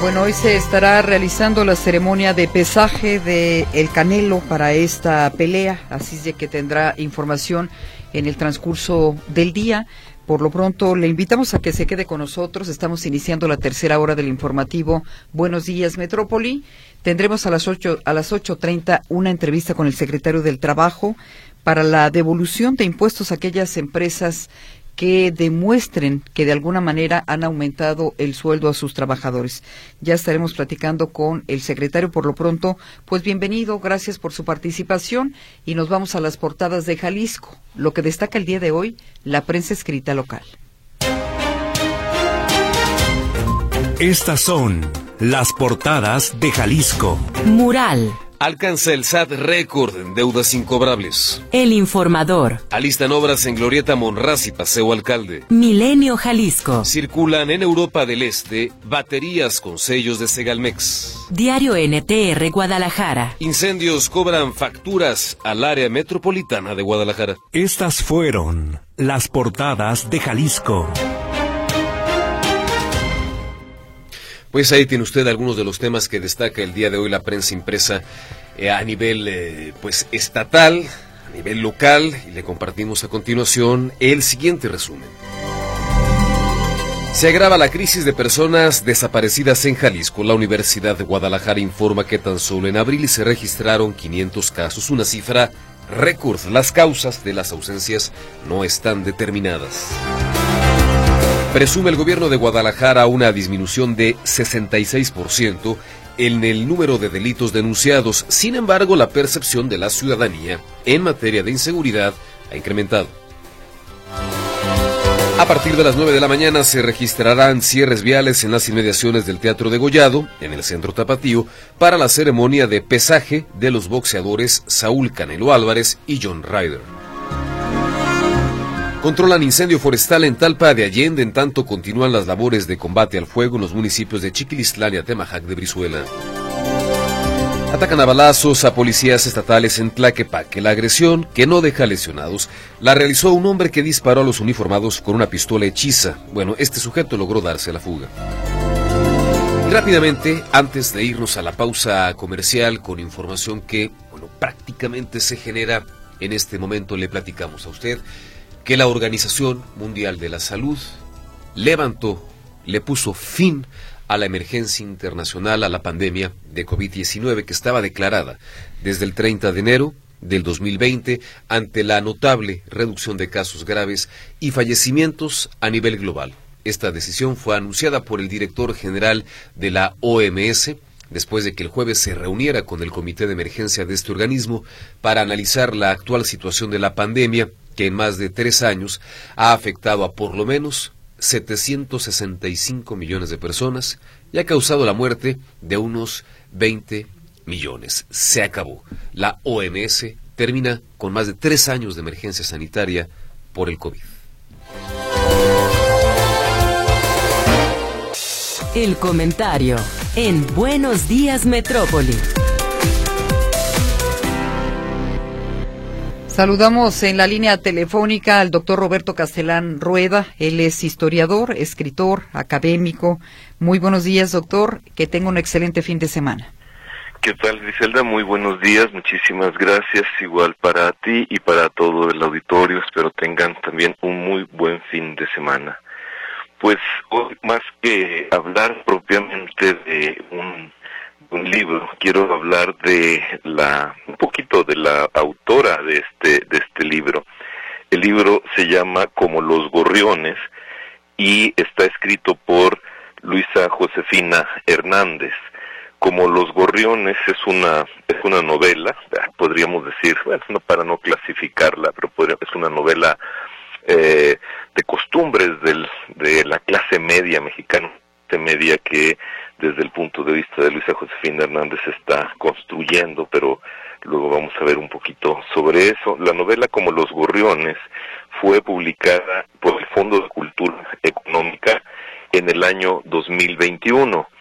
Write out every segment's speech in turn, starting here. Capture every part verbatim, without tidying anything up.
Bueno, hoy se estará realizando la ceremonia de pesaje de El Canelo para esta pelea, así es de que tendrá información en el transcurso del día. Por lo pronto, le invitamos a que se quede con nosotros. Estamos iniciando la tercera hora del informativo Buenos Días Metrópoli. Tendremos a las ocho, a las ocho treinta una entrevista con el secretario del Trabajo para la devolución de impuestos a aquellas empresas que demuestren que de alguna manera han aumentado el sueldo a sus trabajadores. Ya estaremos platicando con el secretario. Por lo pronto, pues bienvenido, gracias por su participación y nos vamos a las portadas de Jalisco. Lo que destaca el día de hoy, la prensa escrita local. Estas son las portadas de Jalisco. Mural. Alcanza el S A T récord en deudas incobrables. El Informador. Alistan obras en Glorieta Monraz y Paseo Alcalde. Milenio Jalisco. Circulan en Europa del Este baterías con sellos de Segalmex. Diario N T R Guadalajara. Incendios cobran facturas al área metropolitana de Guadalajara. Estas fueron las portadas de Jalisco. Pues ahí tiene usted algunos de los temas que destaca el día de hoy la prensa impresa eh, a nivel eh, pues estatal, a nivel local, y le compartimos a continuación el siguiente resumen. Se agrava la crisis de personas desaparecidas en Jalisco. La Universidad de Guadalajara informa que tan solo en abril se registraron quinientos casos, una cifra récord. Las causas de las ausencias no están determinadas. Presume el gobierno de Guadalajara una disminución de sesenta y seis por ciento en el número de delitos denunciados. Sin embargo, la percepción de la ciudadanía en materia de inseguridad ha incrementado. A partir de las nueve de la mañana se registrarán cierres viales en las inmediaciones del Teatro Degollado, en el Centro Tapatío, para la ceremonia de pesaje de los boxeadores Saúl Canelo Álvarez y John Ryder. Controlan incendio forestal en Talpa de Allende, en tanto continúan las labores de combate al fuego en los municipios de Chiquilistlán y Atemajac de Brizuela. Atacan a balazos a policías estatales en Tlaquepaque. La agresión, que no deja lesionados, la realizó un hombre que disparó a los uniformados con una pistola hechiza. Bueno, este sujeto logró darse a la fuga. Y rápidamente, antes de irnos a la pausa comercial con información que, bueno, prácticamente se genera en este momento, le platicamos a usted que la Organización Mundial de la Salud levantó, le puso fin a la emergencia internacional, a la pandemia de COVID diecinueve que estaba declarada desde el treinta de enero del dos mil veinte ante la notable reducción de casos graves y fallecimientos a nivel global. Esta decisión fue anunciada por el director general de la O M S después de que el jueves se reuniera con el comité de emergencia de este organismo para analizar la actual situación de la pandemia, que en más de tres años ha afectado a por lo menos setecientos sesenta y cinco millones de personas y ha causado la muerte de unos veinte millones. Se acabó. La O M S termina con más de tres años de emergencia sanitaria por el COVID. El comentario en Buenos Días Metrópoli. Saludamos en la línea telefónica al doctor Roberto Castelán Rueda. Él es historiador, escritor, académico. Muy buenos días, doctor. Que tenga un excelente fin de semana. ¿Qué tal, Griselda? Muy buenos días. Muchísimas gracias. Igual para ti y para todo el auditorio. Espero tengan también un muy buen fin de semana. Pues hoy, más que hablar propiamente de un un libro, quiero hablar de la un poquito de la autora de este de este libro. El libro se llama Como los gorriones y está escrito por Luisa Josefina Hernández. Como los gorriones es una es una novela, podríamos decir, bueno, no para no clasificarla, pero podría, es una novela eh, de costumbres del de la clase media mexicana, media que desde el punto de vista de Luisa Josefina Hernández se está construyendo, pero luego vamos a ver un poquito sobre eso. La novela Como los gorriones fue publicada por el Fondo de Cultura Económica en el año dos mil veintiuno.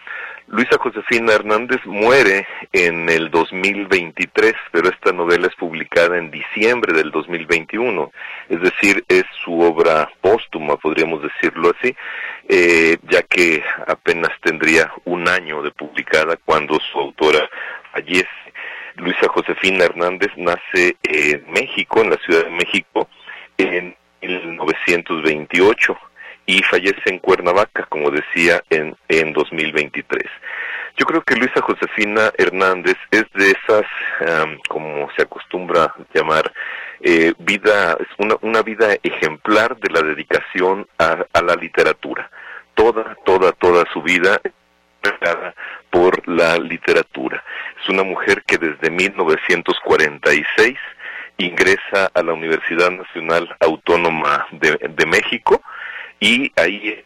Luisa Josefina Hernández muere en el dos mil veintitrés, pero esta novela es publicada en diciembre del dos mil veintiuno, es decir, es su obra póstuma, podríamos decirlo así, eh, ya que apenas tendría un año de publicada cuando su autora fallece. Luisa Josefina Hernández nace en México, en la Ciudad de México, en mil novecientos veintiocho. Y fallece en Cuernavaca, como decía, en, en dos mil veintitrés. Yo creo que Luisa Josefina Hernández es de esas, um, como se acostumbra llamar, eh, vida, es una, una vida ejemplar de la dedicación a, a la literatura. Toda, toda, toda su vida regada por la literatura. Es una mujer que desde mil novecientos cuarenta y seis ingresa a la Universidad Nacional Autónoma de, de México, y ahí...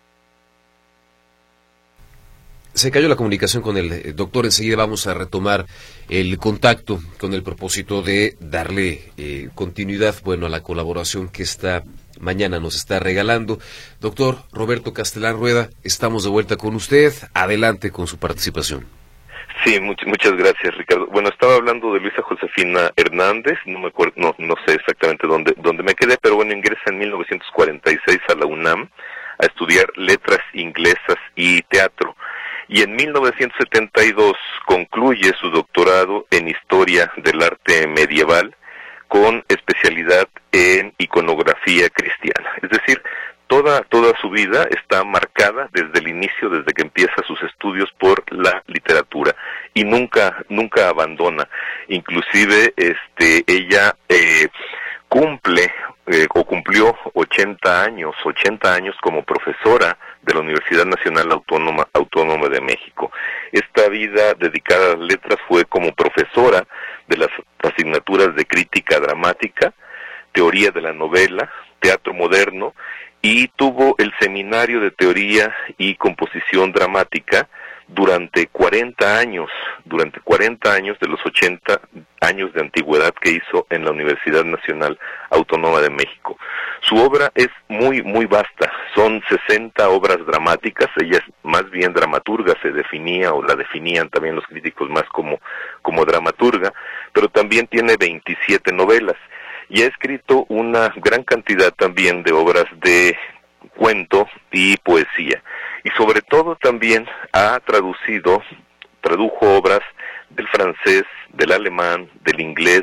Se cayó la comunicación con el doctor, enseguida vamos a retomar el contacto con el propósito de darle eh, continuidad, bueno, a la colaboración que esta mañana nos está regalando. Doctor Roberto Castellán Rueda, estamos de vuelta con usted, adelante con su participación. Sí, much, muchas gracias, Ricardo. Bueno, estaba hablando de Luisa Josefina Hernández, no me acuerdo, no, no sé exactamente dónde, dónde me quedé, pero bueno, ingresa en mil novecientos cuarenta y seis a la UNAM a estudiar letras inglesas y teatro. Y en mil novecientos setenta y dos concluye su doctorado en Historia del Arte Medieval con especialidad en iconografía cristiana. Es decir, Toda, toda su vida está marcada desde el inicio, desde que empieza sus estudios, por la literatura y nunca, nunca abandona. Inclusive, este, ella eh, cumple eh, o cumplió ochenta años, ochenta años como profesora de la Universidad Nacional Autónoma, Autónoma de México. Esta vida dedicada a las letras fue como profesora de las asignaturas de crítica dramática, teoría de la novela, teatro moderno, y tuvo el seminario de teoría y composición dramática durante cuarenta años, durante cuarenta años de los ochenta años de antigüedad que hizo en la Universidad Nacional Autónoma de México. Su obra es muy, muy vasta, son sesenta obras dramáticas, ella es más bien dramaturga, se definía o la definían también los críticos más como, como dramaturga, pero también tiene veintisiete novelas. Y ha escrito una gran cantidad también de obras de cuento y poesía. Y sobre todo también ha traducido, tradujo obras del francés, del alemán, del inglés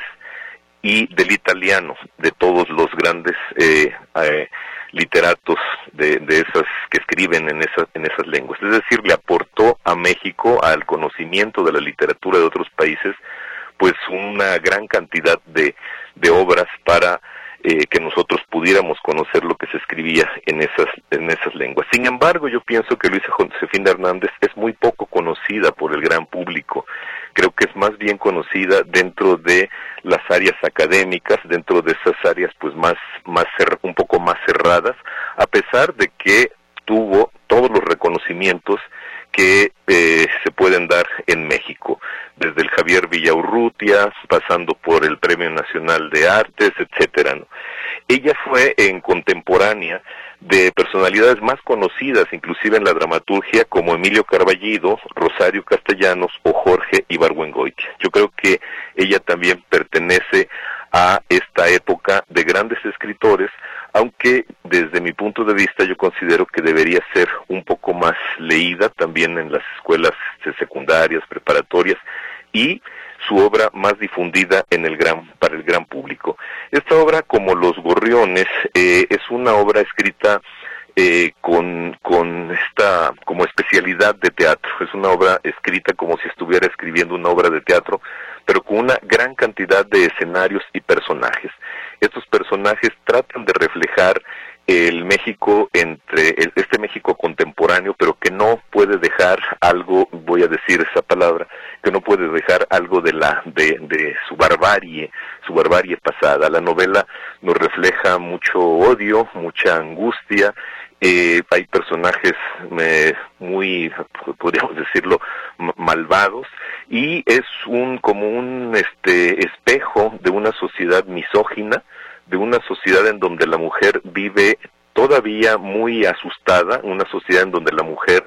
y del italiano, de todos los grandes eh, eh, literatos de, de esas que escriben en esas, en esas lenguas. Es decir, le aportó a México, al conocimiento de la literatura de otros países, pues una gran cantidad de, de obras para eh, que nosotros pudiéramos conocer lo que se escribía en esas, en esas lenguas. Sin embargo, yo pienso que Luisa Josefina Hernández es muy poco conocida por el gran público. Creo que es más bien conocida dentro de las áreas académicas, dentro de esas áreas pues más, más cer- un poco más cerradas, a pesar de que tuvo todos los reconocimientos que eh, se pueden dar en México, desde el Javier Villaurrutia, pasando por el Premio Nacional de Artes, etcétera, ¿no? Ella fue en contemporánea de personalidades más conocidas, inclusive en la dramaturgia, como Emilio Carballido, Rosario Castellanos o Jorge Ibargüengoitia. Yo creo que ella también pertenece a esta época de grandes escritores, aunque desde mi punto de vista yo considero que debería ser un poco más leída también en las escuelas secundarias, preparatorias, y su obra más difundida en el gran, para el gran público. Esta obra, como Los Gorriones, eh, es una obra escrita eh, con, con esta como especialidad de teatro. Es una obra escrita como si estuviera escribiendo una obra de teatro, pero con una gran cantidad de escenarios y personajes. Estos personajes tratan de reflejar el México entre el, este México contemporáneo, pero que no puede dejar algo, voy a decir esa palabra, que no puede dejar algo de la de, de su barbarie, su barbarie pasada. La novela nos refleja mucho odio, mucha angustia. Eh, hay personajes eh, muy, podríamos decirlo, malvados, y es un como un este espejo de una sociedad misógina, de una sociedad en donde la mujer vive todavía muy asustada, una sociedad en donde la mujer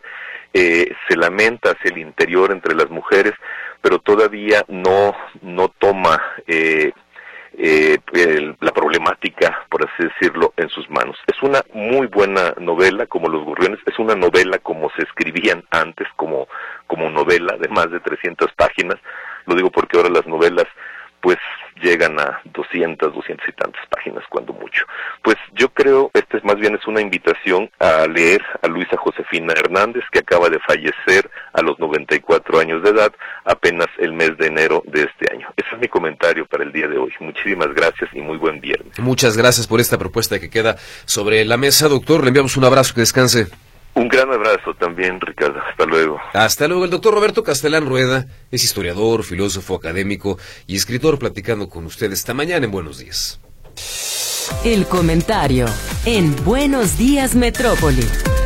eh, se lamenta hacia el interior entre las mujeres, pero todavía no, no toma eh, eh, el, la problemática, por así decirlo, en sus manos. Es una muy buena novela, como Los Gorriones, es una novela como se escribían antes, como, como novela de más de trescientas páginas. Lo digo porque ahora las novelas pues llegan a doscientas, doscientas y tantas páginas, cuando mucho. Pues yo creo, esta es más bien es una invitación a leer a Luisa Josefina Hernández, que acaba de fallecer a los noventa y cuatro años de edad, apenas el mes de enero de este año. Ese es mi comentario para el día de hoy. Muchísimas gracias y muy buen viernes. Muchas gracias por esta propuesta que queda sobre la mesa, doctor. Le enviamos un abrazo, que descanse. Un gran abrazo también, Ricardo. Hasta luego. Hasta luego. El doctor Roberto Castelán Rueda es historiador, filósofo, académico y escritor, platicando con usted esta mañana en Buenos Días. El comentario en Buenos Días Metrópoli.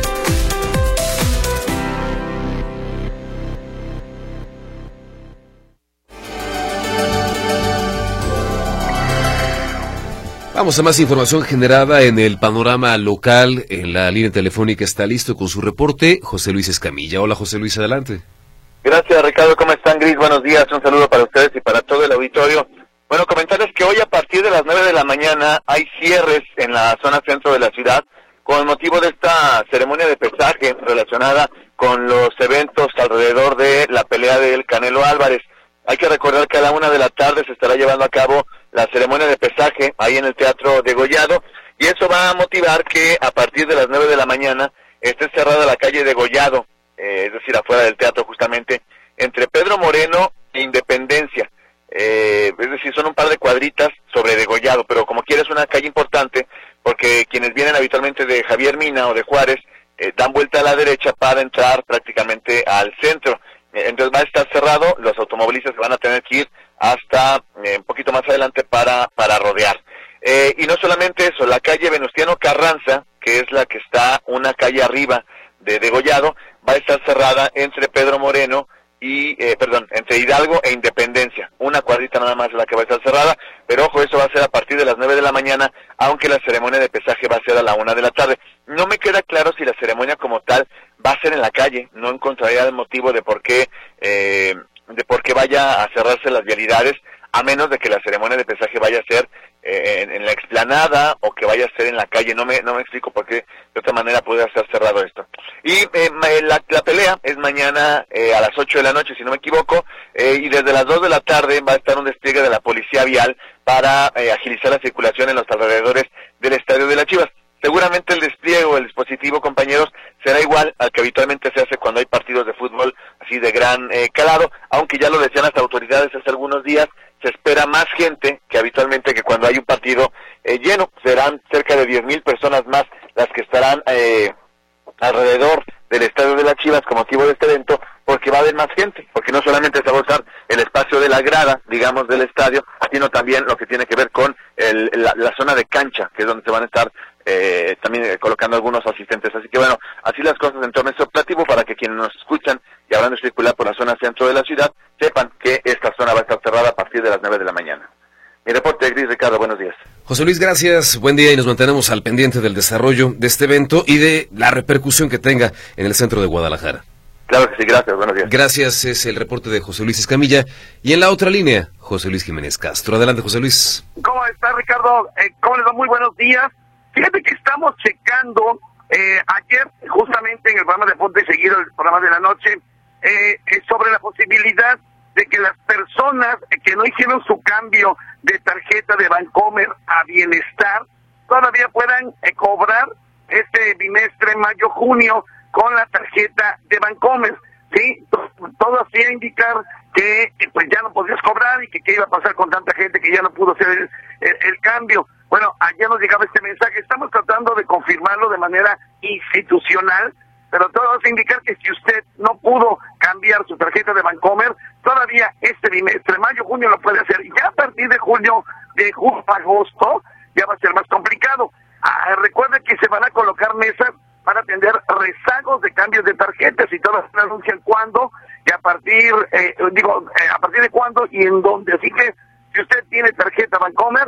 Vamos a más información generada en el panorama local. En la línea telefónica está listo con su reporte José Luis Escamilla. Hola, José Luis, adelante. Gracias, Ricardo. ¿Cómo están, Gris? Buenos días. Un saludo para ustedes y para todo el auditorio. Bueno, comentarles que hoy a partir de las nueve de la mañana hay cierres en la zona centro de la ciudad con motivo de esta ceremonia de pesaje relacionada con los eventos alrededor de la pelea del Canelo Álvarez. Hay que recordar que a la una de la tarde se estará llevando a cabo la ceremonia de pesaje ahí en el Teatro Degollado, y eso va a motivar que a partir de las nueve de la mañana esté cerrada la calle Degollado, eh, es decir, afuera del teatro justamente, entre Pedro Moreno e Independencia. Eh, es decir, son un par de cuadritas sobre Degollado, pero como quiera es una calle importante porque quienes vienen habitualmente de Javier Mina o de Juárez eh, dan vuelta a la derecha para entrar prácticamente al centro. Entonces va a estar cerrado, los automovilistas van a tener que ir hasta eh, un poquito más adelante para, para rodear. Eh, y no solamente eso, la calle Venustiano Carranza, que es la que está una calle arriba de Degollado, va a estar cerrada entre Pedro Moreno y, eh, perdón, entre Hidalgo e Independencia. Una cuadrita nada más es la que va a estar cerrada, pero ojo, eso va a ser a partir de las nueve de la mañana, aunque la ceremonia de pesaje va a ser a la una de la tarde. No me queda claro si la ceremonia como tal va a ser en la calle, no encontraría el motivo de por qué, eh, de por qué vaya a cerrarse las vialidades, a menos de que la ceremonia de pesaje vaya a ser eh, en, en la explanada o que vaya a ser en la calle. No me no me explico por qué de otra manera puede estar cerrado esto. Y eh, la, la pelea es mañana eh, a las ocho de la noche, si no me equivoco, eh, y desde las dos de la tarde va a estar un despliegue de la policía vial para eh, agilizar la circulación en los alrededores del Estadio de las Chivas. Seguramente el despliegue o el dispositivo, compañeros, será igual al que habitualmente se hace cuando hay partidos de fútbol así de gran eh, calado, aunque ya lo decían las autoridades hace algunos días, se espera más gente que habitualmente que cuando hay un partido eh, lleno. Serán cerca de diez mil personas más las que estarán eh, alrededor del Estadio de las Chivas con motivo de este evento, porque va a haber más gente, porque no solamente se va a usar el espacio de la grada, digamos, del estadio, sino también lo que tiene que ver con el, la, la zona de cancha, que es donde se van a estar eh, también eh, colocando algunos asistentes. Así que bueno, así las cosas en torno a este operativo, para que quienes nos escuchan y habrán de circular por la zona centro de la ciudad, sepan que esta zona va a estar cerrada a partir de las nueve de la mañana. Mi reporte, Gris, Ricardo, buenos días. José Luis, gracias, buen día, y nos mantenemos al pendiente del desarrollo de este evento y de la repercusión que tenga en el centro de Guadalajara. Claro que sí, gracias, buenos días. Gracias, es el reporte de José Luis Escamilla. Y en la otra línea, José Luis Jiménez Castro. Adelante, José Luis. ¿Cómo está, Ricardo? Eh, ¿Cómo les va? Muy buenos días. Fíjate que estamos checando, eh, ayer, justamente en el programa de Ponte y Seguido, el programa de la noche, eh, eh, sobre la posibilidad de que las personas que no hicieron su cambio de tarjeta de Bancomer a Bienestar todavía puedan eh, cobrar este bimestre, mayo, junio, con la tarjeta de Bancomer, ¿sí? Todo hacía indicar que eh, pues ya no podías cobrar y que qué iba a pasar con tanta gente que ya no pudo hacer el, el, el cambio. Bueno, ayer nos llegaba este mensaje, estamos tratando de confirmarlo de manera institucional, pero todo hace indicar que si usted no pudo cambiar su tarjeta de Bancomer, todavía este bimestre, mayo, junio, lo puede hacer. Y ya a partir de junio, de julio a agosto, ya va a ser más complicado. Ah, recuerda que se van a colocar mesas para atender rezagos de cambios de tarjetas y todos anuncian cuándo y a partir, eh, digo, eh, a partir de cuándo y en dónde. Así que si usted tiene tarjeta Bancomer,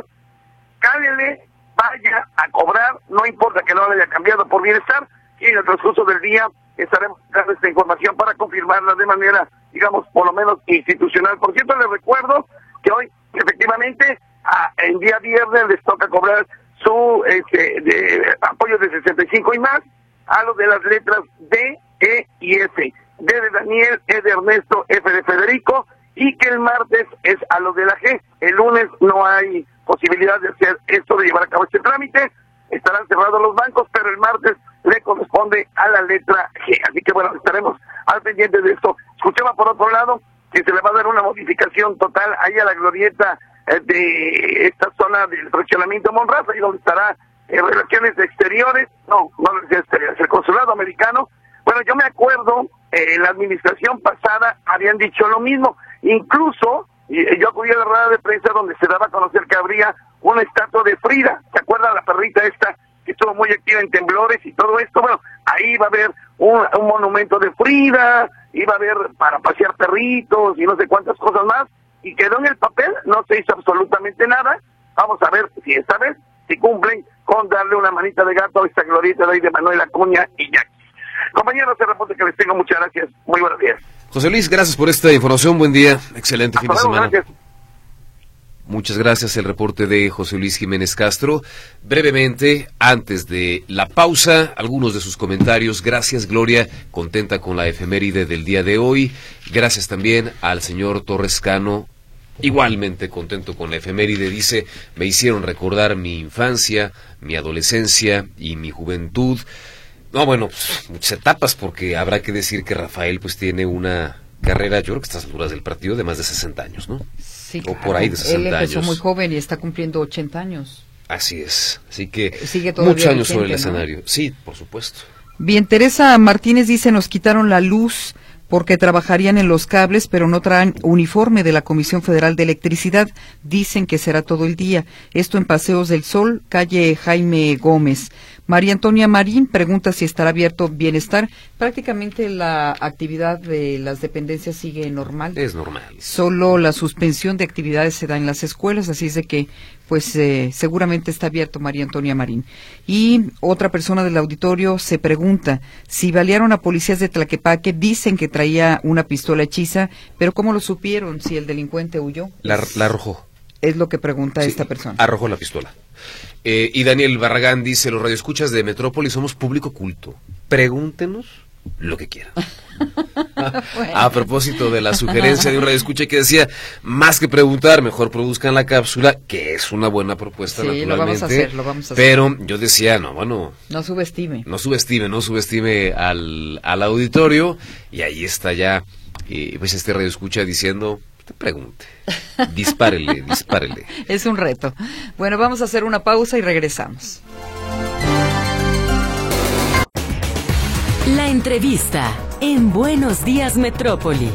cálele, vaya a cobrar, no importa que no lo haya cambiado por Bienestar, y en el transcurso del día estaremos dando esta información para confirmarla de manera, digamos, por lo menos institucional. Por cierto, les recuerdo que hoy, efectivamente, a, el día viernes les toca cobrar su este, de, apoyo de sesenta y cinco y más a los de las letras D, E y F. D de Daniel, E de Ernesto, F de Federico, y que el martes es a los de la G. El lunes no hay posibilidad de hacer esto, de llevar a cabo este trámite. Estarán cerrados los bancos, pero el martes le corresponde a la letra G. Así que bueno, estaremos al pendiente de esto. Escuchaba por otro lado que se le va a dar una modificación total ahí a la glorieta eh, de esta zona del fraccionamiento Monraza, ahí donde estará eh, relaciones exteriores, no, no relaciones exteriores, el consulado americano. Bueno, yo me acuerdo, eh, en la administración pasada habían dicho lo mismo, incluso eh, yo acudí a la rueda de prensa donde se daba a conocer que habría una estatua de Frida. ¿Se acuerdan la perrita esta que estuvo muy activa en temblores y todo esto? Bueno, ahí va a haber un, un monumento de Frida, iba a haber para pasear perritos y no sé cuántas cosas más, y quedó en el papel, no se hizo absolutamente nada. Vamos a ver si esta vez, si cumplen con darle una manita de gato a esta glorieta de ahí de Manuel Acuña y Jackie. Compañeros, se reporte que les tengo, muchas gracias, muy buenos días. José Luis, gracias por esta información, buen día, excelente Hasta fin de luego, semana. Gracias. Muchas gracias, el reporte de José Luis Jiménez Castro. Brevemente, antes de la pausa, algunos de sus comentarios. Gracias, Gloria, contenta con la efeméride del día de hoy. Gracias también al señor Torres Cano, igualmente contento con la efeméride. Dice, me hicieron recordar mi infancia, mi adolescencia y mi juventud. No, bueno, pues, muchas etapas, porque habrá que decir que Rafael pues tiene una carrera, yo creo que a estas alturas del partido, de más de sesenta años, ¿no? Sí, o claro. por ahí de sesenta Él empezó años. muy joven y está cumpliendo ochenta años. Así es, así que Sigue todavía muchos años vigente, sobre el ¿no? escenario. Sí, por supuesto. Bien, Teresa Martínez dice, nos quitaron la luz porque trabajarían en los cables, pero no traen uniforme de la Comisión Federal de Electricidad. Dicen que será todo el día. Esto en Paseos del Sol, calle Jaime Gómez. María Antonia Marín pregunta si estará abierto Bienestar. Prácticamente la actividad de las dependencias sigue normal. Es normal. Solo la suspensión de actividades se da en las escuelas, así es de que pues eh, seguramente está abierto, María Antonia Marín. Y otra persona del auditorio se pregunta si balearon a policías de Tlaquepaque. Dicen que traía una pistola hechiza, pero ¿cómo lo supieron si el delincuente huyó? La, la arrojó. Es lo que pregunta Sí, esta persona. Arrojó la pistola. Eh, y Daniel Barragán dice, los radioescuchas de Metrópoli somos público culto. Pregúntenos lo que quieran. Bueno. A propósito de la sugerencia de un radioescucha que decía, más que preguntar, mejor produzcan la cápsula, que es una buena propuesta, Sí, naturalmente. lo vamos a hacer, lo vamos a hacer. Pero yo decía, no, bueno, No subestime. no subestime, no subestime al, al auditorio, y ahí está ya, eh, pues este radioescucha diciendo, te pregunte, dispárele, dispárele. Es un reto. Bueno, vamos a hacer una pausa y regresamos. La entrevista en Buenos Días Metrópoli.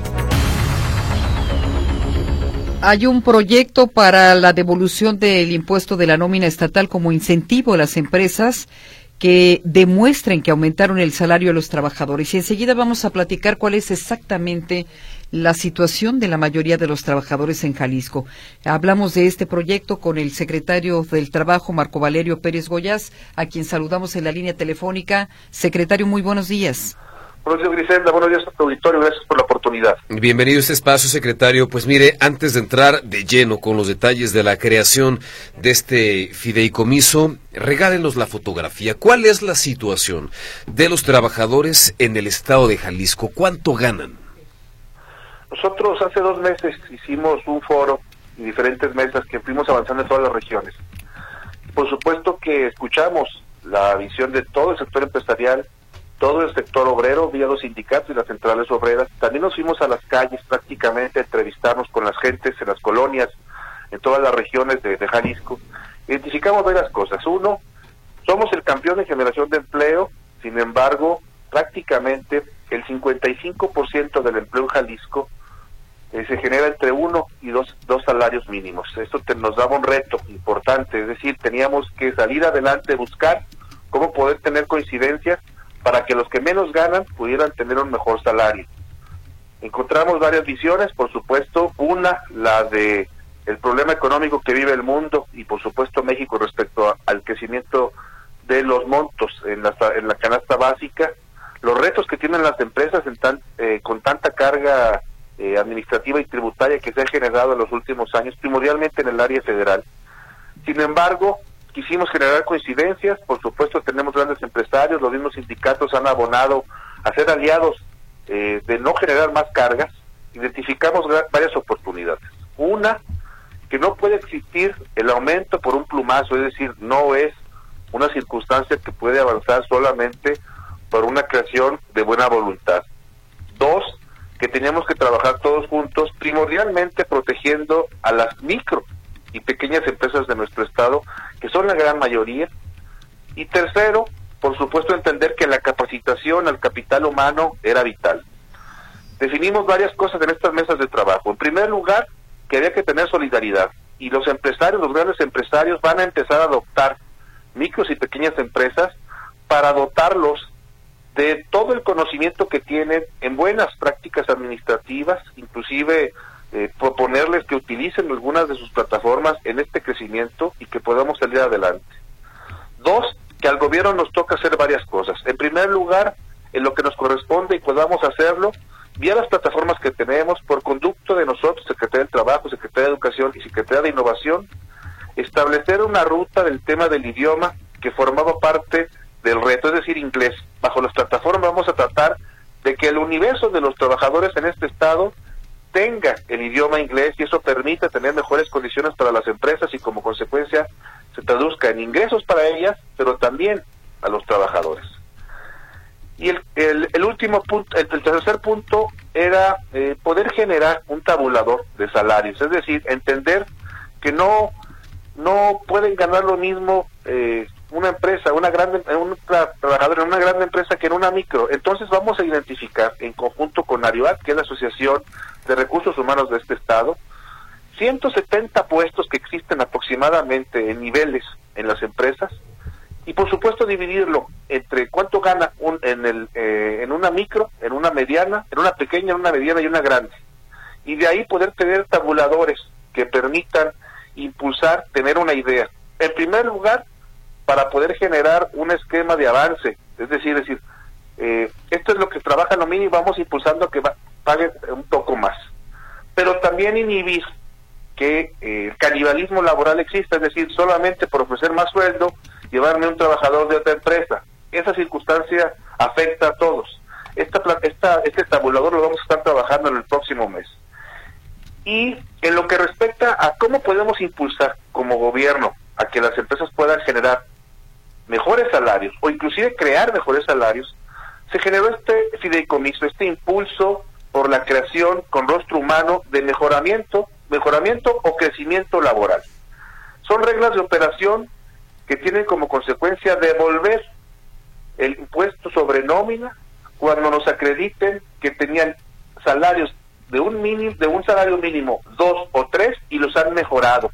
Hay un proyecto para la devolución del impuesto de la nómina estatal como incentivo a las empresas que demuestren que aumentaron el salario de los trabajadores. Y enseguida vamos a platicar cuál es exactamente la situación de la mayoría de los trabajadores en Jalisco. Hablamos de este proyecto con el secretario del Trabajo, Marco Valerio Pérez Goyaz, a quien saludamos en la línea telefónica. Secretario, muy buenos días. Buenos días, Griselda. Buenos días a tu auditorio. Gracias por la oportunidad. Bienvenido a este espacio, secretario. Pues mire, antes de entrar de lleno con los detalles de la creación de este fideicomiso, regálenos la fotografía. ¿Cuál es la situación de los trabajadores en el estado de Jalisco? ¿Cuánto ganan? Nosotros hace dos meses hicimos un foro y diferentes mesas que fuimos avanzando en todas las regiones. Por supuesto que escuchamos la visión de todo el sector empresarial, todo el sector obrero, vía los sindicatos y las centrales obreras. También nos fuimos a las calles prácticamente a entrevistarnos con las gentes en las colonias, en todas las regiones de, de Jalisco. Identificamos varias cosas. Uno, somos el campeón en generación de empleo, sin embargo, prácticamente el cincuenta y cinco por ciento del empleo en Jalisco eh, se genera entre uno y dos, dos salarios mínimos. Esto te, nos daba un reto importante, es decir, teníamos que salir adelante, buscar cómo poder tener coincidencias para que los que menos ganan pudieran tener un mejor salario. Encontramos varias visiones, por supuesto, una, la de el problema económico que vive el mundo y por supuesto México respecto a, al crecimiento de los montos en la, en la canasta básica, los retos que tienen las empresas en tan, eh, con tanta carga eh, administrativa y tributaria que se ha generado en los últimos años, primordialmente en el área federal. Sin embargo, quisimos generar coincidencias. Por supuesto tenemos grandes empresarios, los mismos sindicatos han abonado a ser aliados eh, de no generar más cargas. Identificamos varias oportunidades. Una, que no puede existir el aumento por un plumazo, es decir, no es una circunstancia que puede avanzar solamente por una creación de buena voluntad. Dos, que teníamos que trabajar todos juntos, primordialmente protegiendo a las micro y pequeñas empresas de nuestro estado, que son la gran mayoría. Y tercero, por supuesto, entender que la capacitación al capital humano era vital. Definimos varias cosas en estas mesas de trabajo. En primer lugar, que había que tener solidaridad, y los empresarios, los grandes empresarios van a empezar a adoptar micros y pequeñas empresas para dotarlos de todo el conocimiento que tienen en buenas prácticas administrativas, inclusive eh, proponerles que utilicen algunas de sus plataformas en este crecimiento y que podamos salir adelante. Dos, que al gobierno nos toca hacer varias cosas. En primer lugar, en lo que nos corresponde y podamos hacerlo, vía las plataformas que tenemos, por conducto de nosotros, Secretaría del Trabajo, Secretaría de Educación y Secretaría de Innovación, establecer una ruta del tema del idioma que formaba parte del reto, es decir, inglés. Bajo las plataformas vamos a tratar de que el universo de los trabajadores en este estado tenga el idioma inglés y eso permita tener mejores condiciones para las empresas y como consecuencia se traduzca en ingresos para ellas, pero también a los trabajadores. Y el, el, el último punto, el, el tercer punto era eh, poder generar un tabulador de salarios, es decir, entender que no no pueden ganar lo mismo eh, una empresa, una gran, un trabajador en una gran empresa que en una micro. Entonces vamos a identificar en conjunto con ARIOAT, que es la Asociación de Recursos Humanos de este estado, ciento setenta puestos que existen aproximadamente en niveles en las empresas, y por supuesto dividirlo entre cuánto gana un, en el eh, en una micro, en una mediana, en una pequeña, en una mediana y una grande, y de ahí poder tener tabuladores que permitan impulsar, tener una idea. En primer lugar, para poder generar un esquema de avance, es decir, decir eh, esto es lo que trabaja lo mínimo, vamos impulsando a que va, paguen un poco más, pero también inhibir que eh, el canibalismo laboral exista, es decir, solamente por ofrecer más sueldo, llevarme un trabajador de otra empresa. Esa circunstancia afecta a todos. Esta, esta, este tabulador lo vamos a estar trabajando en el próximo mes. Y en lo que respecta a cómo podemos impulsar como gobierno a que las empresas puedan generar mejores salarios o inclusive crear mejores salarios, se generó este fideicomiso, este impulso por la creación con rostro humano de mejoramiento, mejoramiento o crecimiento laboral. Son reglas de operación que tienen como consecuencia devolver el impuesto sobre nómina cuando nos acrediten que tenían salarios de un mínimo, de un salario mínimo, dos o tres, y los han mejorado.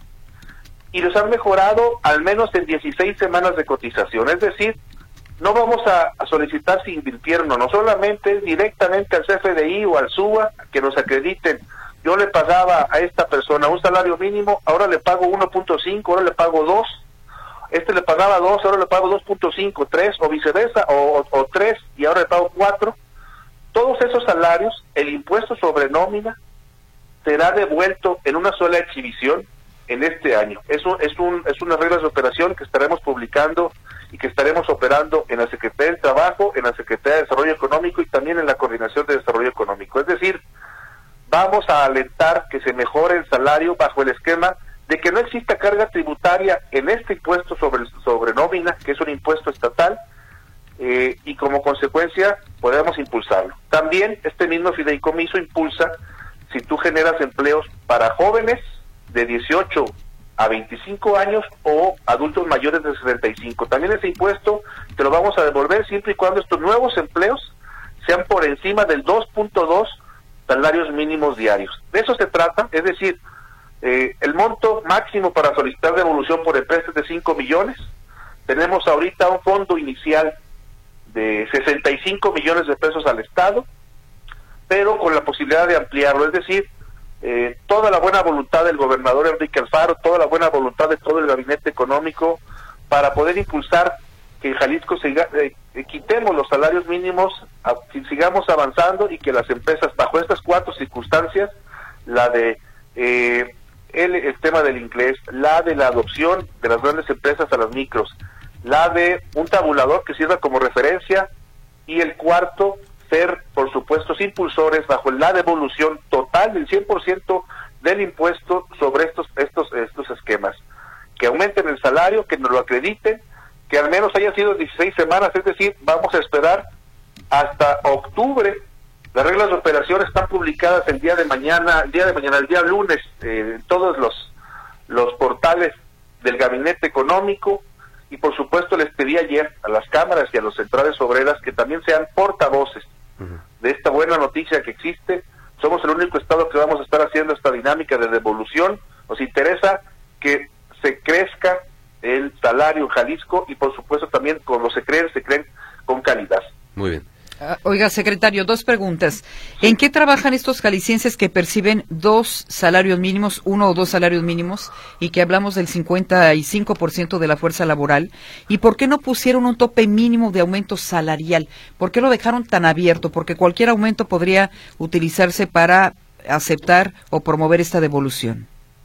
Y los han mejorado al menos en dieciséis semanas de cotización. Es decir, no vamos a, a solicitar si invirtieron o no, solamente directamente al C F D I o al SUA que nos acrediten. Yo le pagaba a esta persona un salario mínimo, ahora le pago uno punto cinco, ahora le pago dos. Este le pagaba dos, ahora le pago dos punto cinco, tres, o viceversa, o, o, o tres, y ahora le pago cuatro. Todos esos salarios, el impuesto sobre nómina, será devuelto en una sola exhibición en este año. Eso es un es una regla de operación que estaremos publicando y que estaremos operando en la Secretaría del Trabajo, en la Secretaría de Desarrollo Económico y también en la Coordinación de Desarrollo Económico. Es decir, vamos a alentar que se mejore el salario bajo el esquema de que no exista carga tributaria en este impuesto sobre, sobre nómina, que es un impuesto estatal, eh, y como consecuencia podemos impulsarlo. También este mismo fideicomiso impulsa si tú generas empleos para jóvenes de dieciocho a veinticinco años o adultos mayores de sesenta y cinco. También ese impuesto te lo vamos a devolver siempre y cuando estos nuevos empleos sean por encima del dos punto dos salarios mínimos diarios. De eso se trata, es decir, eh, el monto máximo para solicitar devolución por empresa es de cinco millones. Tenemos ahorita un fondo inicial de sesenta y cinco millones de pesos al Estado, pero con la posibilidad de ampliarlo, es decir, eh, toda la buena voluntad del gobernador Enrique Alfaro, toda la buena voluntad de todo el gabinete económico para poder impulsar que en Jalisco siga, eh, quitemos los salarios mínimos, a, sigamos avanzando y que las empresas, bajo estas cuatro circunstancias, la de eh, el, el tema del inglés, la de la adopción de las grandes empresas a las micros, la de un tabulador que sirva como referencia, y el cuarto, ser, por supuesto, impulsores bajo la devolución total del cien por ciento del impuesto sobre estos estos estos esquemas, que aumenten el salario, que nos lo acrediten, que al menos haya sido dieciséis semanas, es decir, vamos a esperar hasta octubre. Las reglas de operación están publicadas el día de mañana, el día de mañana, el día lunes, eh, en todos los, los portales del Gabinete Económico, y por supuesto les pedí ayer a las cámaras y a las centrales obreras que también sean portavoces uh-huh. de esta buena noticia que existe. Somos el único estado que vamos a estar haciendo esta dinámica de devolución. Nos interesa que se crezca el salario en Jalisco y por supuesto también cuando se creen, se creen con calidad. Muy bien. Uh, oiga, secretario, dos preguntas. ¿En qué trabajan estos jaliscienses que perciben dos salarios mínimos, uno o dos salarios mínimos, y que hablamos del cincuenta y cinco por ciento de la fuerza laboral? ¿Y por qué no pusieron un tope mínimo de aumento salarial? ¿Por qué lo dejaron tan abierto? Porque cualquier aumento podría utilizarse para aceptar o promover esta devolución.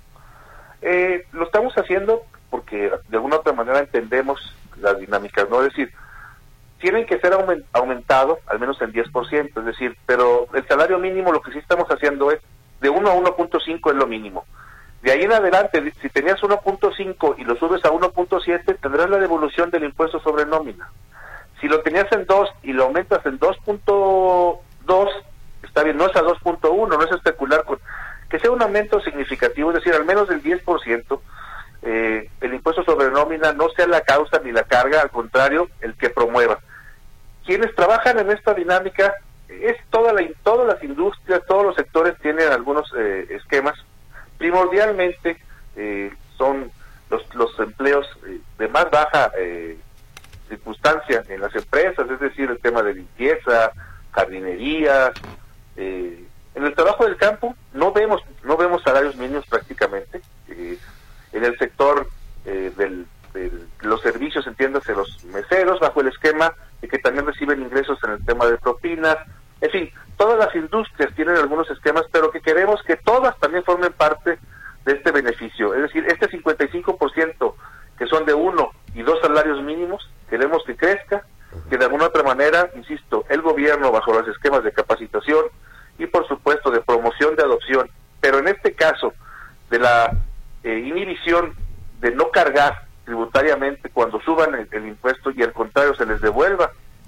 Eh, lo estamos haciendo porque de alguna u otra manera entendemos las dinámicas, ¿no? Es decir, tienen que ser aument- aumentados al menos en diez por ciento, es decir, pero el salario mínimo lo que sí estamos haciendo es de uno a uno punto cinco es lo mínimo. De ahí en adelante, si tenías uno punto cinco y lo subes a uno punto siete, tendrás la devolución del impuesto sobre nómina. Si lo tenías en dos y lo aumentas en dos punto dos, está bien, no es a dos punto uno, no es especular con que sea un aumento significativo, es decir, al menos del diez por ciento. Eh, el impuesto sobre nómina no sea la causa ni la carga, al contrario, el que promueva. Quienes trabajan en esta dinámica es toda la, todas las industrias, todos los sectores tienen algunos eh, esquemas. Primordialmente eh, son los, los empleos eh, de más baja eh, circunstancia en las empresas, es decir, el tema de limpieza, jardinerías. Eh, en el trabajo del campo no vemos no vemos salarios mínimos prácticamente. Eh, en el sector eh, del, del los servicios, entiéndase, los meseros, bajo el esquema de que también reciben ingresos en el tema de propinas. En fin, todas las industrias tienen algunos esquemas, pero que queremos que todas también formen parte de este beneficio. Es decir, este cincuenta y cinco por ciento que son de uno y dos salarios mínimos, queremos que crezca, que de alguna otra manera, insisto, el gobierno bajo los esquemas de capacitación y por supuesto de promoción de adopción, pero en este caso de la eh, inhibición de no cargar tributariamente cuando suban el, el impuesto y al contrario se les devuelva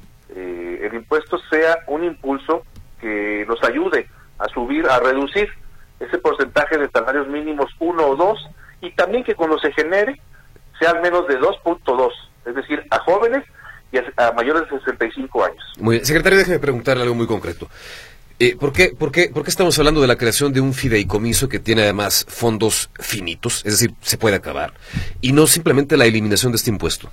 eh, el impuesto, sea un impulso que nos ayude a subir, a reducir ese porcentaje de salarios mínimos uno o dos, y también que cuando se genere sea al menos de dos punto dos, es decir, a jóvenes y a, a mayores de sesenta y cinco años. Muy bien. Secretario, déjeme preguntarle algo muy concreto. Eh, ¿por qué, por qué, ¿Por qué estamos hablando de la creación de un fideicomiso que tiene además fondos finitos, es decir, se puede acabar, y no simplemente la eliminación de este impuesto?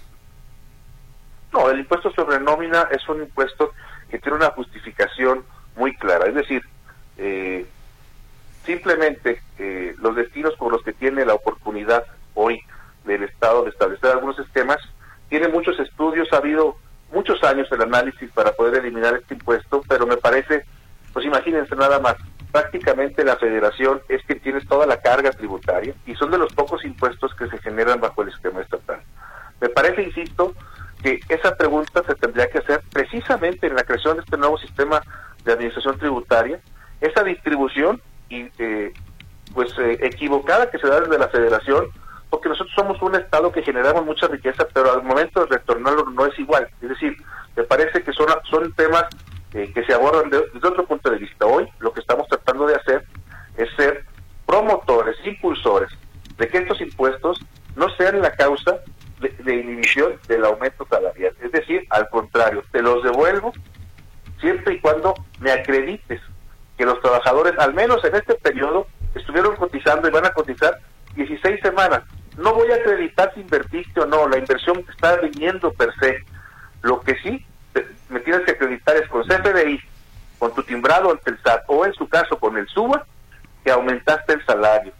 No, el impuesto sobre nómina es un impuesto que tiene una justificación muy clara, es decir, eh, simplemente eh, los destinos por los que tiene la oportunidad hoy del Estado de establecer algunos esquemas, tiene muchos estudios, ha habido muchos años el análisis para poder eliminar este impuesto, pero me parece, pues imagínense nada más, prácticamente la federación es que tiene toda la carga tributaria y son de los pocos impuestos que se generan bajo el esquema estatal. Me parece, insisto, que esa pregunta se tendría que hacer precisamente en la creación de este nuevo sistema de administración tributaria, esa distribución y eh, pues eh, equivocada que se da desde la federación, porque nosotros somos un estado que generamos mucha riqueza, pero al momento de retornarlo no es igual. Es decir, me parece que son, son temas eh, que se abordan de, desde otro punto de vista. Hoy lo que estamos tratando de hacer es ser promotores, impulsores de que estos impuestos no sean la causa de, de inhibición del aumento salarial. Es decir, al contrario, te los devuelvo siempre y cuando me acredites que los trabajadores, al menos en este periodo, estuvieron cotizando y van a cotizar dieciséis semanas. No voy a acreditar si invertiste o no, la inversión está viniendo per se. Lo que sí te, me tienes que acreditar es con C F D I, con tu timbrado ante el S A T, o en su caso con el SUBA, que aumentaste el salario. De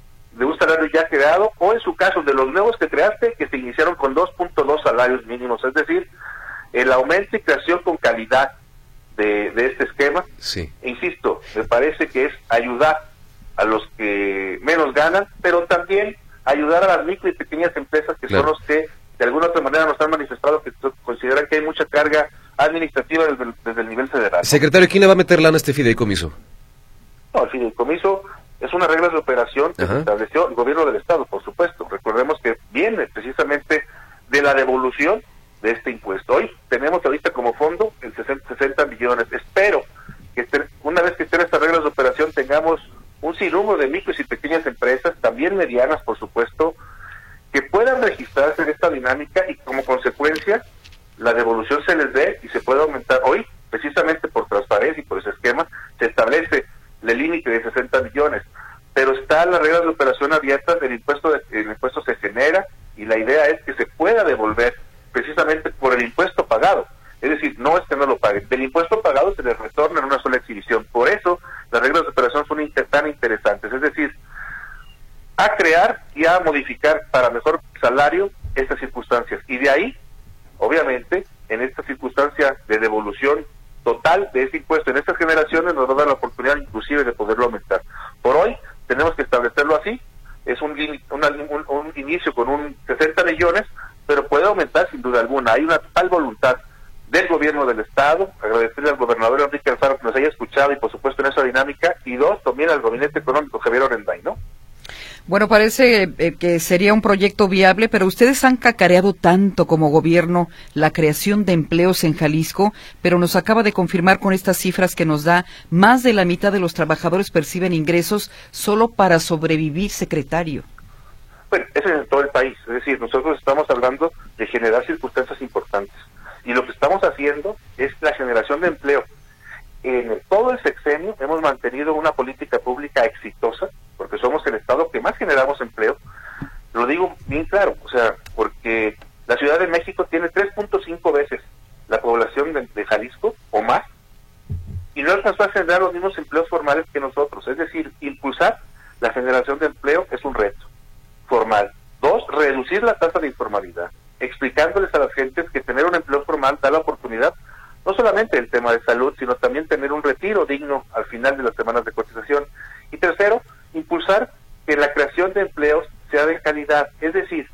de un salario ya creado, o en su caso de los nuevos que creaste, que se iniciaron con dos punto dos salarios mínimos, es decir, el aumento y creación con calidad de, de este esquema. Sí. E insisto, me parece que es ayudar a los que menos ganan, pero también ayudar a las micro y pequeñas empresas que claro. son los que de alguna u otra manera nos han manifestado que consideran que hay mucha carga administrativa desde el, desde el nivel federal. Secretario, ¿quién le va a meter lana a este fideicomiso? No, el fideicomiso es una regla de operación que Ajá. estableció el gobierno del estado, por supuesto. Recordemos que viene precisamente de la devolución de este impuesto. Hoy tenemos ahorita como fondo el sesenta millones. Espero que estén, una vez que estén estas reglas de operación tengamos un sinnúmero de micros y pequeñas empresas, también medianas, por supuesto, que puedan registrarse en esta dinámica y como consecuencia la devolución se les dé y se puede aumentar. Hoy, precisamente por transparencia y por ese esquema, se establece el límite de sesenta millones, pero están las reglas de operación abiertas, el impuesto de, el impuesto se genera y la idea es que se pueda devolver precisamente por el impuesto pagado. Es decir, no es que no lo paguen, del impuesto pagado se les retorna en una sola exhibición. Por eso las reglas de operación son inter, tan interesantes, es decir, a crear y a modificar para mejor salario estas circunstancias. Y de ahí, obviamente, en esta circunstancia de devolución total de ese impuesto en estas generaciones nos va a dar la oportunidad inclusive de poderlo aumentar. Por hoy tenemos que establecerlo así, es un, una, un, un inicio con un sesenta millones, pero puede aumentar sin duda alguna. Hay una total voluntad del gobierno del estado, agradecerle al gobernador Enrique Alfaro que nos haya escuchado y por supuesto en esa dinámica, y dos, también al gabinete económico Javier Orendain, ¿no? Bueno, parece eh, que sería un proyecto viable, pero ustedes han cacareado tanto como gobierno la creación de empleos en Jalisco, pero nos acaba de confirmar con estas cifras que nos da más de la mitad de los trabajadores perciben ingresos solo para sobrevivir, secretario. Bueno, eso es en todo el país, es decir, nosotros estamos hablando de generar circunstancias importantes y lo que estamos haciendo es la generación de empleo. En el, todo el sexenio hemos mantenido una política pública exitosa, porque somos el estado que más generamos empleo. Lo digo bien claro, o sea, porque la Ciudad de México tiene tres punto cinco veces la población de, de Jalisco o más, y no alcanzó a generar los mismos empleos formales que nosotros. Es decir, impulsar la generación de empleo es un reto formal. Dos, reducir la tasa de informalidad, explicándoles a las gentes que tener un empleo formal da la oportunidad no solamente el tema de salud, sino también tener un retiro digno al final de las semanas de cotización. Y tercero, impulsar que la creación de empleos sea de calidad. Es decir,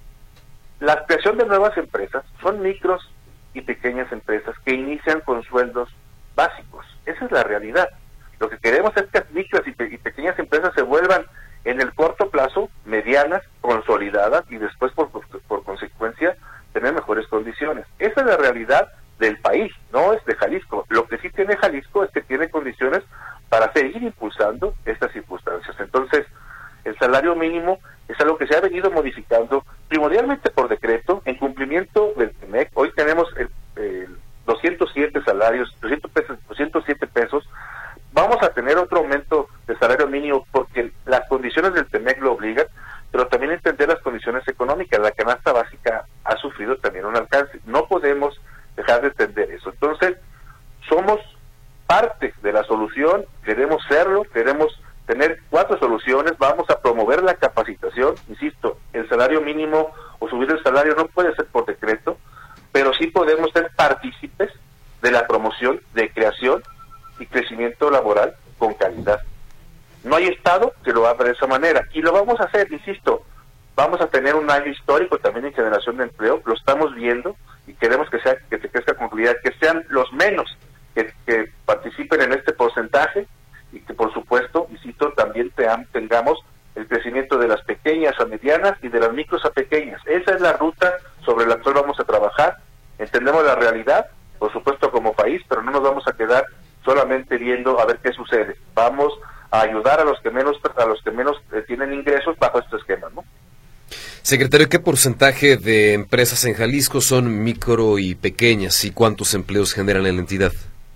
la creación de nuevas empresas son micros y pequeñas empresas que inician con sueldos básicos. Esa es la realidad. Lo que queremos es que las micros y, pe y pequeñas empresas se vuelvan en el corto plazo medianas, consolidadas y después por, por, por consecuencia tener mejores condiciones. Esa es la realidad del país, no es de Jalisco. Lo que sí tiene Jalisco es que tiene condiciones para seguir impulsando estas circunstancias. Entonces, el salario mínimo es algo que se ha venido modificando primordialmente por decreto, en cumplimiento del T M E C. Hoy tenemos el, el doscientos siete salarios, doscientos pesos, doscientos siete pesos. Vamos a tener otro aumento de salario mínimo porque las condiciones del T M E C lo obligan, pero también entender las condiciones económicas. La canasta básica ha sufrido también un alcance. No podemos dejar de entender eso. Entonces, somos parte de la solución, queremos serlo, queremos tener cuatro soluciones, vamos a promover la capacitación, insisto, el salario mínimo o subir el salario no puede ser por decreto, pero sí podemos ser partícipes de la promoción de creación y crecimiento laboral con calidad. No hay estado que lo haga de esa manera, y lo vamos a hacer, insisto, vamos a tener un año histórico también en generación de empleo, lo estamos viendo, y queremos que sea que se crezca con calidad, que sean los menos que, que participen en este porcentaje y que por supuesto, insisto, también te, tengamos el crecimiento de las pequeñas a medianas y de las micros a pequeñas. Esa es la ruta sobre la cual vamos a trabajar. Entendemos la realidad, por supuesto como país, pero no nos vamos a quedar solamente viendo a ver qué sucede. Vamos a ayudar a los que menos a los que menos eh, tienen ingresos bajo este esquema, ¿no? Secretario, ¿qué porcentaje de empresas en Jalisco son micro y pequeñas y cuántos empleos generan en la entidad?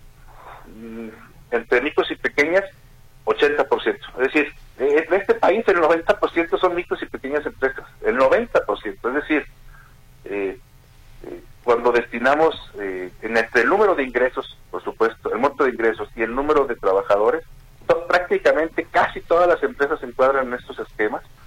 Entre micros y pequeñas, ochenta por ciento. Es decir, en este país el noventa por ciento son micros y pequeñas empresas. El noventa por ciento. Es decir, eh, eh, cuando destinamos eh, en entre el número de ingresos, por supuesto, el monto de ingresos y el número de trabajadores, prácticamente casi todas las empresas se encuadran en estos esquemas.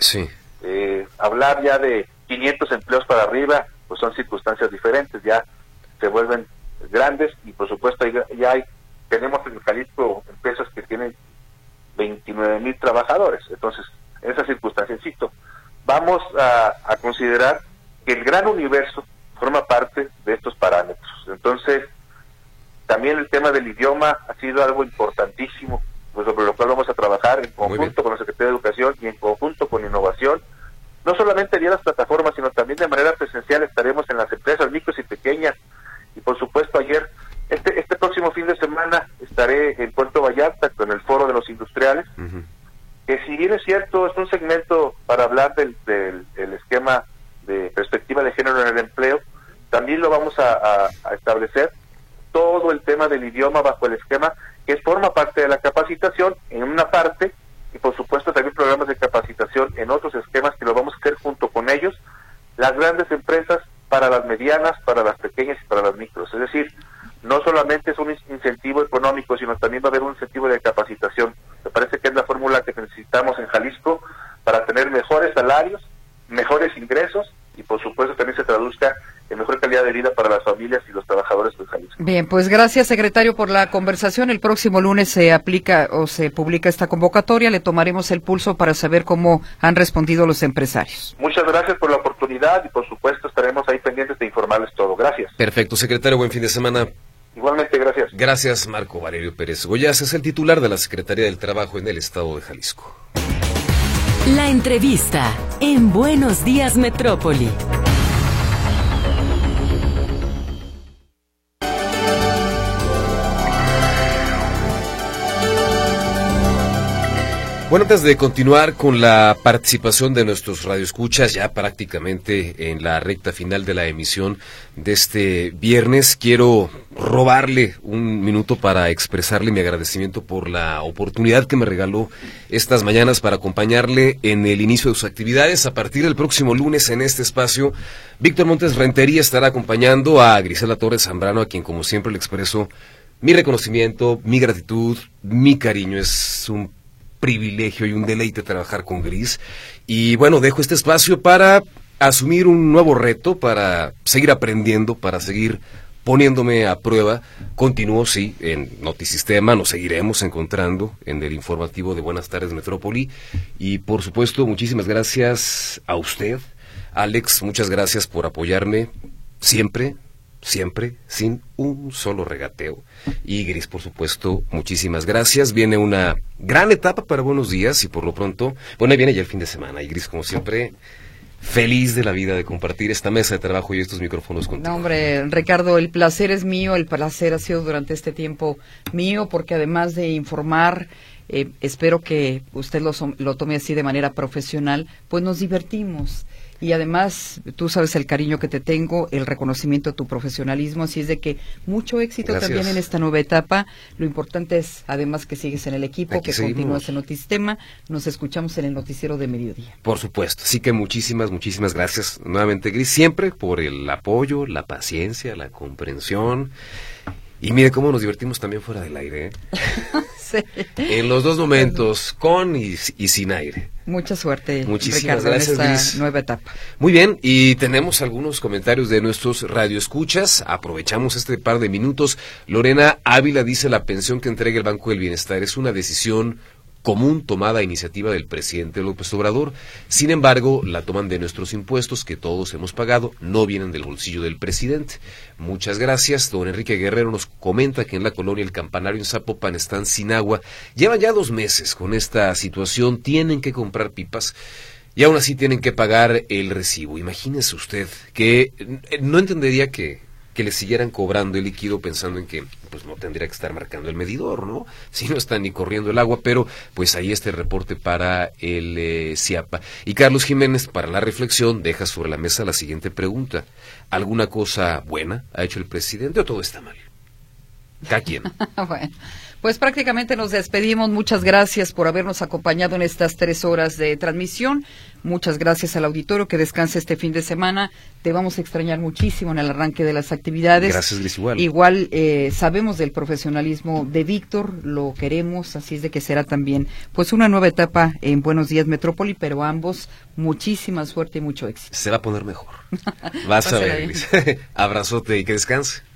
Sí. Eh, hablar ya de quinientos empleos para arriba, pues son circunstancias diferentes, ya se vuelven grandes y por supuesto ya, ya hay, tenemos en Jalisco empresas que tienen veintinueve mil trabajadores, entonces en esa circunstancia, insisto, vamos a, a considerar que el gran universo forma parte de estos parámetros. Entonces, también el tema del idioma ha sido algo importantísimo, pues sobre lo cual vamos a trabajar en conjunto con la Secretaría de Educación y en conjunto con Innovación. No solamente vía las plataformas, sino también de manera presencial estaremos en las empresas micros y pequeñas. Y por supuesto ayer, este este próximo fin de semana estaré en Puerto Vallarta con el Foro de los Industriales, uh-huh. que si bien es cierto, es un segmento para hablar del, del, del esquema de perspectiva de género en el empleo, también lo vamos a, a, a establecer todo el tema del idioma bajo el esquema que forma parte de la capacitación en una parte, y por supuesto también programas de capacitación en otros esquemas que lo vamos a hacer junto con ellos, las grandes empresas para las medianas, para las pequeñas y para las micros. Es decir, no solamente es un incentivo económico, sino también va a haber un incentivo de capacitación. Me parece que es la fórmula que necesitamos en Jalisco para tener mejores salarios, mejores ingresos y por supuesto también se traduzca en mejor calidad de vida para las familias y los trabajadores de Jalisco. Bien, pues gracias, secretario, por la conversación. El próximo lunes se aplica o se publica esta convocatoria. Le tomaremos el pulso para saber cómo han respondido los empresarios. Muchas gracias por la oportunidad y por supuesto estaremos ahí pendientes de informarles todo. Gracias. Perfecto, secretario, buen fin de semana. Igualmente, gracias. Gracias, Marco Valerio Pérez Goyaz, es el titular de la Secretaría del Trabajo en el estado de Jalisco. La entrevista en Buenos Días Metrópoli. Bueno, antes de continuar con la participación de nuestros radioescuchas, ya prácticamente en la recta final de la emisión de este viernes, quiero robarle un minuto para expresarle mi agradecimiento por la oportunidad que me regaló estas mañanas para acompañarle en el inicio de sus actividades. A partir del próximo lunes en este espacio, Víctor Montes Rentería estará acompañando a Grisela Torres Zambrano, a quien como siempre le expreso mi reconocimiento, mi gratitud, mi cariño. Es un privilegio y un deleite trabajar con Gris. Y bueno, dejo este espacio para asumir un nuevo reto, para seguir aprendiendo, para seguir poniéndome a prueba. Continúo, sí, en Notisistema, nos seguiremos encontrando en el informativo de Buenas Tardes Metrópoli. Y por supuesto, muchísimas gracias a usted, Alex, muchas gracias por apoyarme siempre, siempre, sin un solo regateo. Y Gris, por supuesto, muchísimas gracias. Viene una gran etapa para Buenos Días y por lo pronto, bueno, ahí viene ya el fin de semana. Y Gris, como siempre, feliz de la vida de compartir esta mesa de trabajo y estos micrófonos contigo. No, hombre, Ricardo, el placer es mío, el placer ha sido durante este tiempo mío, porque además de informar, eh, espero que usted lo, lo tome así de manera profesional, pues nos divertimos. Y además, tú sabes el cariño que te tengo, el reconocimiento de tu profesionalismo, así es de que mucho éxito Gracias. También en esta nueva etapa. Lo importante es, además, que sigues en el equipo, Aquí que seguimos. continúas en Notisistema. Nos escuchamos en el noticiero de mediodía. Por supuesto, sí que muchísimas, muchísimas gracias nuevamente, Gris, siempre por el apoyo, la paciencia, la comprensión. Y mire cómo nos divertimos también fuera del aire, ¿eh? Sí. En los dos momentos, con y, y sin aire. Mucha suerte, Muchísimas Ricardo, gracias, en esta Gris. nueva etapa. Muy bien, y tenemos algunos comentarios de nuestros radioescuchas. Aprovechamos este par de minutos. Lorena Ávila dice: la pensión que entrega el Banco del Bienestar es una decisión común tomada a iniciativa del presidente López Obrador. Sin embargo, la toman de nuestros impuestos que todos hemos pagado, no vienen del bolsillo del presidente. Muchas gracias. Don Enrique Guerrero nos comenta que en la colonia El Campanario en Zapopan están sin agua. Llevan ya dos meses con esta situación, tienen que comprar pipas y aún así tienen que pagar el recibo. Imagínese usted que no entendería que que le siguieran cobrando el líquido pensando en que pues no tendría que estar marcando el medidor, ¿no? Si no está ni corriendo el agua, pero pues ahí está el reporte para el eh, CIAPA. Y Carlos Jiménez, para la reflexión, deja sobre la mesa la siguiente pregunta: ¿alguna cosa buena ha hecho el presidente o todo está mal? ¿Cada quien? Bueno, Pues prácticamente nos despedimos. Muchas gracias por habernos acompañado en estas tres horas de transmisión. Muchas gracias al auditorio, que descanse este fin de semana. Te vamos a extrañar muchísimo en el arranque de las actividades. Gracias, Gris, igual. Igual eh, sabemos del profesionalismo de Víctor, lo queremos, así es de que será también pues una nueva etapa en Buenos Días Metrópoli, pero ambos muchísima suerte y mucho éxito. Se va a poner mejor. Vas a ver, Gris. Abrazote y que descanse.